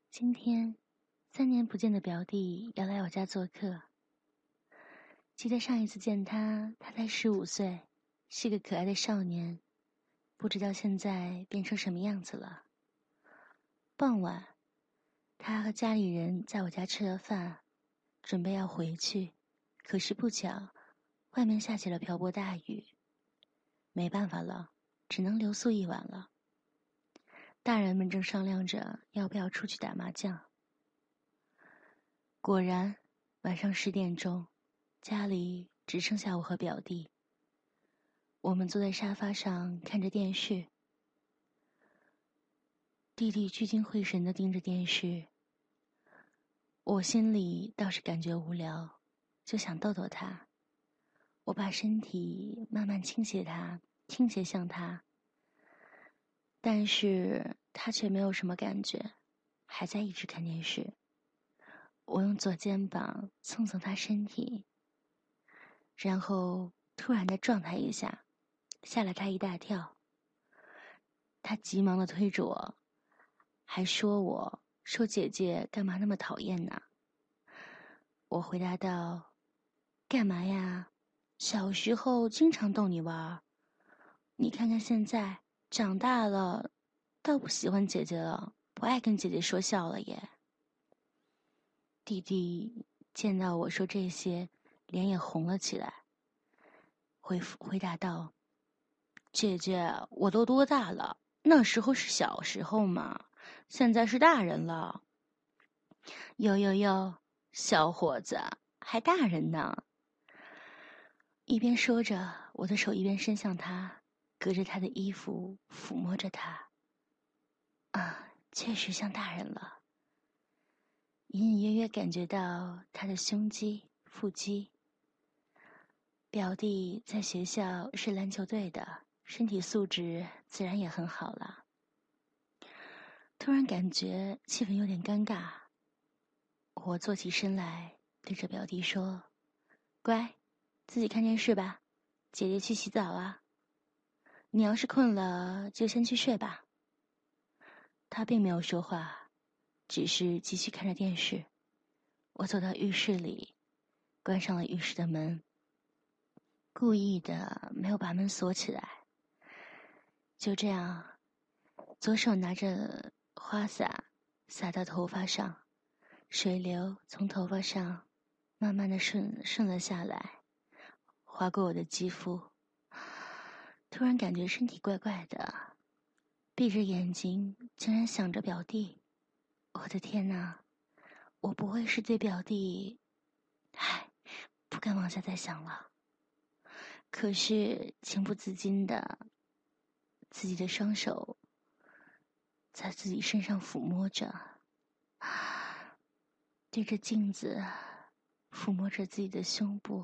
今天，3年不见的表弟要来我家做客。记得上一次见他，他才15岁，是个可爱的少年，不知道现在变成什么样子了。傍晚，他和家里人在我家吃了饭，准备要回去，可是不巧，外面下起了瓢泼大雨。没办法了，只能留宿一晚了。大人们正商量着要不要出去打麻将。果然，晚上10点钟，家里只剩下我和表弟。我们坐在沙发上看着电视，弟弟聚精会神地盯着电视。我心里倒是感觉无聊，就想逗逗他。我把身体慢慢倾斜向他，但是他却没有什么感觉，还在一直看电视。我用左肩膀蹭蹭他身体，然后突然地撞他一下，吓了他一大跳。他急忙地推着我，还说姐姐干嘛那么讨厌呢？我回答道：干嘛呀？小时候经常逗你玩，你看看现在长大了，倒不喜欢姐姐了，不爱跟姐姐说笑了耶。弟弟见到我说这些，脸也红了起来，回答道：姐姐，我都多大了？那时候是小时候嘛，现在是大人了。哟，小伙子，还大人呢。一边说着，我的手一边伸向他，隔着他的衣服抚摸着他。确实像大人了。隐隐约约感觉到他的胸肌、腹肌。表弟在学校是篮球队的，身体素质自然也很好了。突然感觉气氛有点尴尬，我坐起身来，对着表弟说：乖，自己看电视吧，姐姐去洗澡啊。你要是困了，就先去睡吧。他并没有说话，只是继续看着电视。我走到浴室里，关上了浴室的门，故意的没有把门锁起来。就这样，左手拿着花洒洒到头发上，水流从头发上慢慢的顺了下来，划过我的肌肤。突然感觉身体怪怪的，闭着眼睛竟然想着表弟。我的天哪，我不会是对表弟……不敢往下再想了。可是情不自禁的，自己的双手在自己身上抚摸着，对着镜子抚摸着自己的胸部，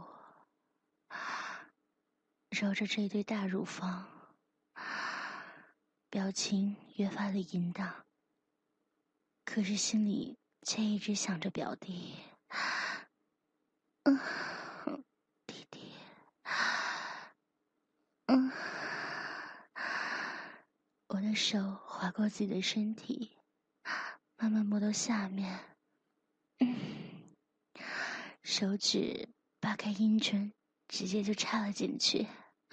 揉着这一对大乳房，表情越发的淫荡，可是心里却一直想着表弟。弟弟，我的手划过自己的身体，慢慢摸到下面，手指扒开阴唇，直接就插了进去。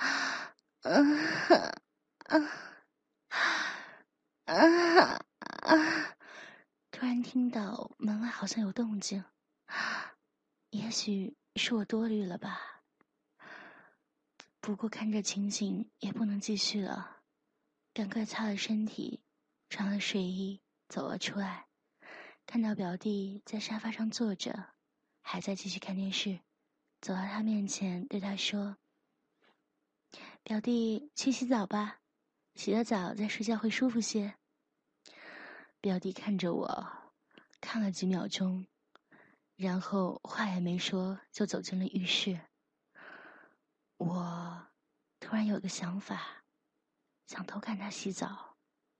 突然听到门外好像有动静，也许是我多虑了吧。不过看着情景也不能继续了，赶快擦了身体，穿了睡衣走了出来，看到表弟在沙发上坐着，还在继续看电视，走到他面前对他说：表弟，去洗澡吧，洗了澡再睡觉会舒服些。表弟看着我，看了几秒钟，然后话也没说就走进了浴室。我突然有个想法，想偷看他洗澡。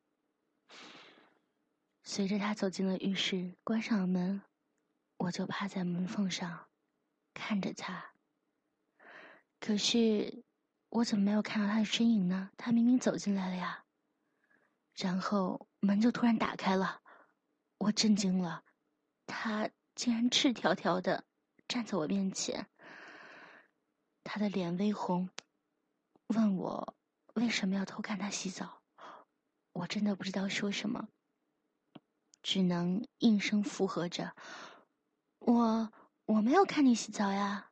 随着他走进了浴室，关上了门，我就趴在门缝上看着他。可是我怎么没有看到他的身影呢？他明明走进来了呀。然后门就突然打开了， 我震惊了，他竟然赤条条的站在我面前，他的脸微红，问我为什么要偷看他洗澡。我真的不知道说什么，只能应声附和着。我没有看你洗澡呀。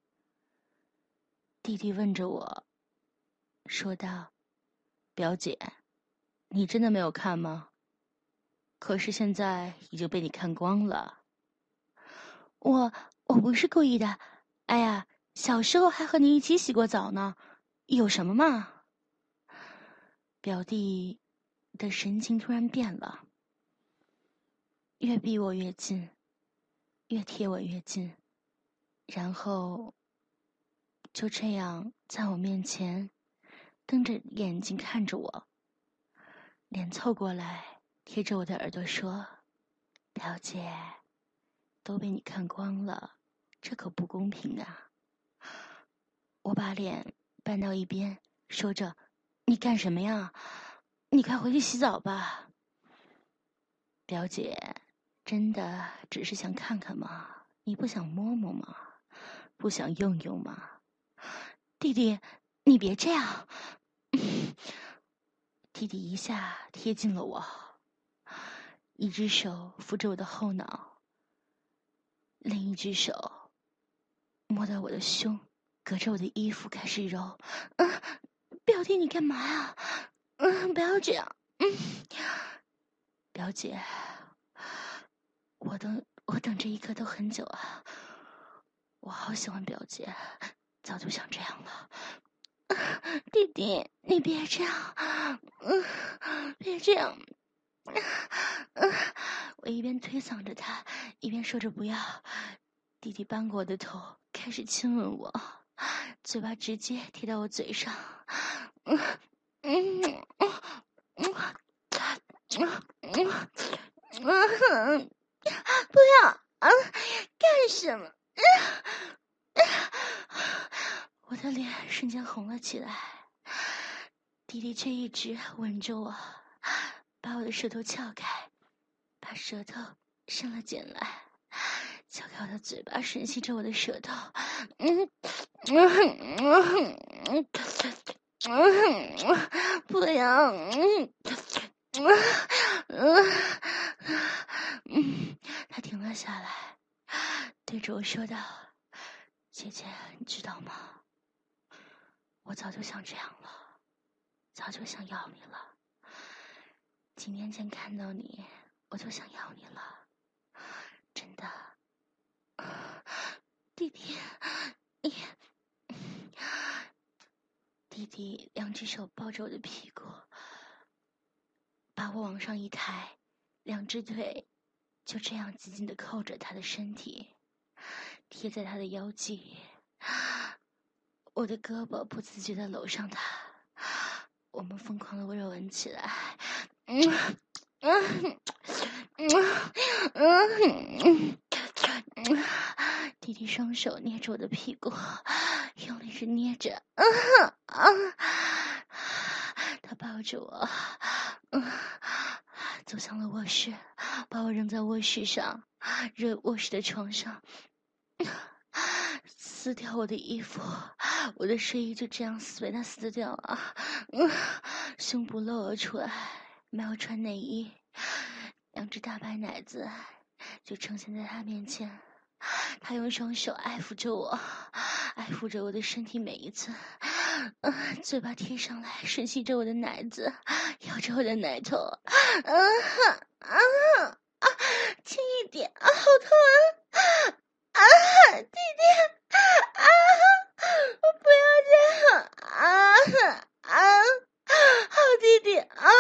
弟弟问着我，说道：“表姐，你真的没有看吗？可是现在已经被你看光了。”我不是故意的。哎呀，小时候还和你一起洗过澡呢，有什么嘛？表弟的神情突然变了，越逼我越近，越贴我越近，然后就这样在我面前瞪着眼睛看着我，脸凑过来贴着我的耳朵说：“表姐，都被你看光了，这可不公平啊！”我把脸搬到一边，说着：“你干什么呀？你快回去洗澡吧。”表姐，真的只是想看看吗？你不想摸摸吗？不想用用吗？弟弟，你别这样。弟弟一下贴近了我，一只手扶着我的后脑，另一只手摸到我的胸，隔着我的衣服开始揉。表弟，你干嘛呀？不要这样。表姐，我等这一刻都很久啊，我好喜欢表姐，早就想这样了。弟弟，你别这样，别这样。我一边推搡着他，一边说着不要。弟弟扳过我的头，开始亲吻我，嘴巴直接贴到我嘴上。不要干什么？我的脸瞬间红了起来，弟弟却一直吻着我，把我的舌头撬开，把舌头伸了进来，撬开我的嘴巴，吮吸着我的舌头。不要。他停了下来，对着我说道：“姐姐，你知道吗？我早就想这样了，早就想要你了。几年前看到你，我就想要你了，真的。弟弟，你……”弟弟两只手抱着我的屁股，把我往上一抬，两只腿就这样紧紧地扣着他的身体，贴在他的腰际。我的胳膊不自觉地搂上他，我们疯狂地热吻起来。弟弟双手捏着我的屁股，用力地捏着。他抱着我，走向了卧室，把我扔在卧室上，热卧室的床上，撕掉我的衣服，我的睡衣就这样被他撕掉了。胸部露了出来，没有穿内衣，两只大白奶子就呈现在他面前。他用双手爱抚着我，爱抚着我的身体每一寸，嘴巴贴上来吮吸着我的奶子，咬着我的奶头。轻一点，好痛啊！弟弟，不要这样好弟弟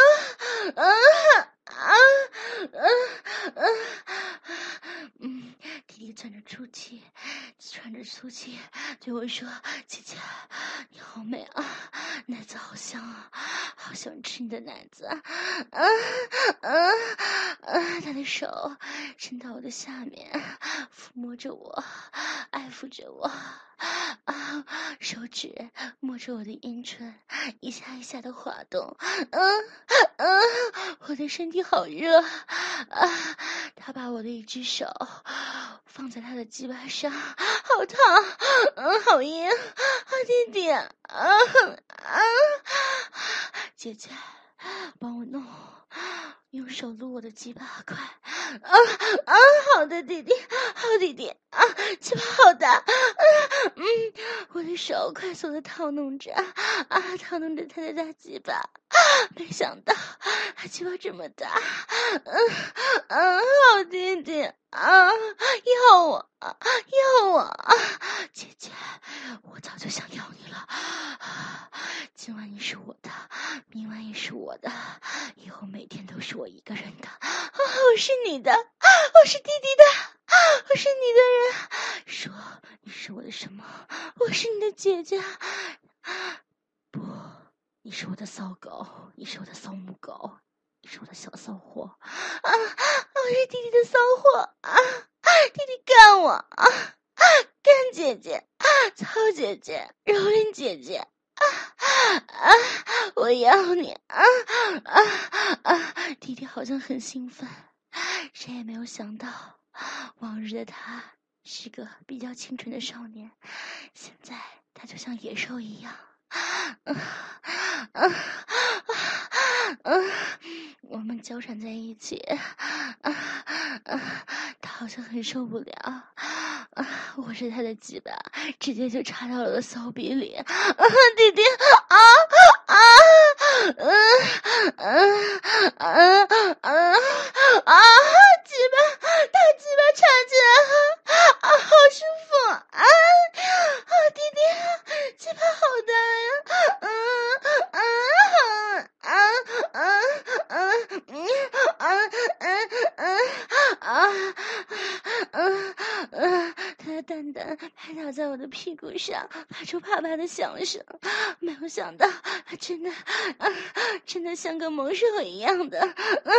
弟弟喘着粗气对我说：“姐姐，你好美啊，奶子好香啊，好想吃你的奶子。”他的手伸到我的下面，抚摸着我，爱抚着我。 手指摸着我的阴唇，一下一下的滑动。我的身体好热啊！他把我的一只手放在他的鸡巴上，好烫，好硬，弟弟，姐姐，帮我弄，用手撸我的鸡巴，快！好的，弟弟，好弟弟，鸡巴好大，我的手快速的套弄着，套弄着他的大鸡巴，没想到他鸡巴这么大，好弟弟，要我，要我，姐姐，我早就想要你了，今晚你是我的，明晚也是我的，以后每天都是我一个人的，我是你的，我是弟弟的，我是你的人，说你是我的什么？我是你的姐姐，不，你是我的骚狗，你是我的骚母狗，你是我的小骚货，我是弟弟的骚货，弟弟干我，干姐姐，操姐姐，蹂躏姐姐，我要你，弟弟好像很兴奋，谁也没有想到，往日的他是个比较清纯的少年，现在他就像野兽一样。我们交缠在一起，他好像很受不了，我是他的鸡巴，直接就插到了我的骚逼里，弟弟，鸡巴，大鸡巴插进来，好舒服，弟弟，鸡巴好大呀，他的蛋蛋拍打在我的屁股上，发出啪啪的响声。没有想到，他真的像个猛兽一样的。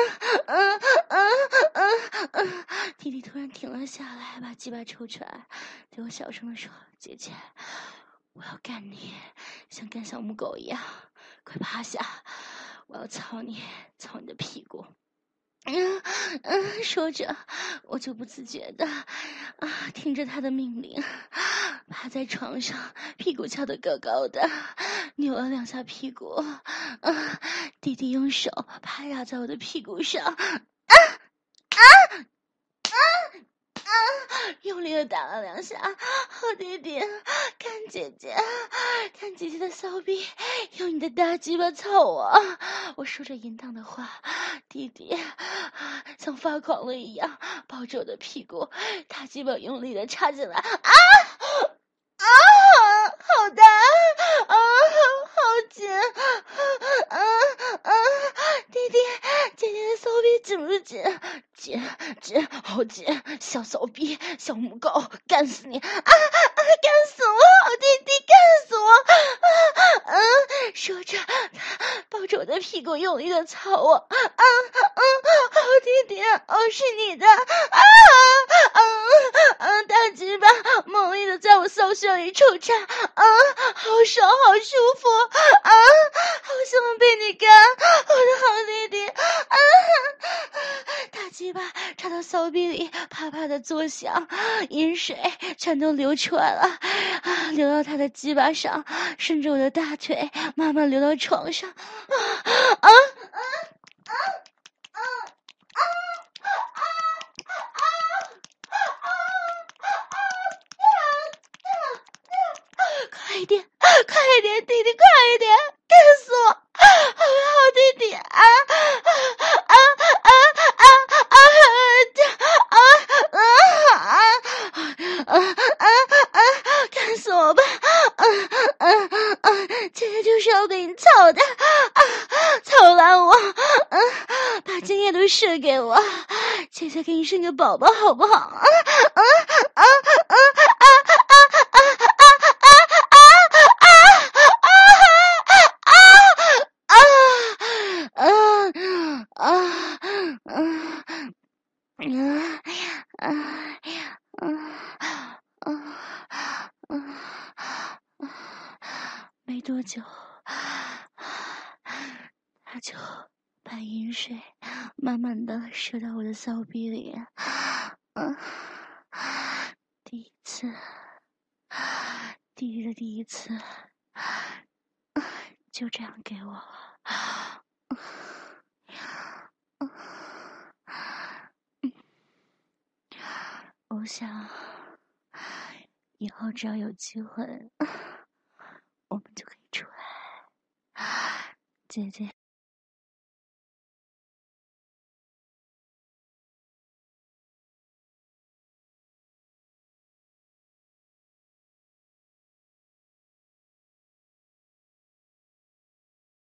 弟弟突然停了下来，把鸡巴抽出来，对我小声的说：“姐姐，我要干你，像干小母狗一样，快趴下，我要操你的屁股。”说着，我就不自觉的听着他的命令，趴在床上，屁股翘得高高的，扭了两下屁股，弟弟用手拍打在我的屁股上，用力的打了两下，好弟弟，看姐姐，看姐姐的骚逼，用你的大鸡巴操我！我说着淫荡的话，弟弟像发狂了一样抱着我的屁股，大鸡巴用力的插进来，好大，好紧，弟弟，姐姐的骚逼紧不紧？紧，好紧，小骚逼，小母狗，干死你！干死我，好弟弟，干死我！说着，抱着我的屁股用力的操我，好弟弟，我是你的，大鸡巴猛烈的在我骚穴里抽插，好爽，好舒服，好想被你干，我的好弟弟，大鸡巴插到骚逼里，啪啪的作响，饮水全都流出来了，流到他的鸡巴上，顺着我的大腿慢慢流到床上，快一点，弟弟，快一点，干死我！好弟弟，干死我吧！姐姐就是要给你操的，操烂我，把精液都射给我，姐姐给你生个宝宝好不好？ 多久，他就把饮水慢慢的射到我的骚逼里。第一次，地狱的第一次，就这样给我了。我想，以后只要有机会，我们就可以出来。姐姐。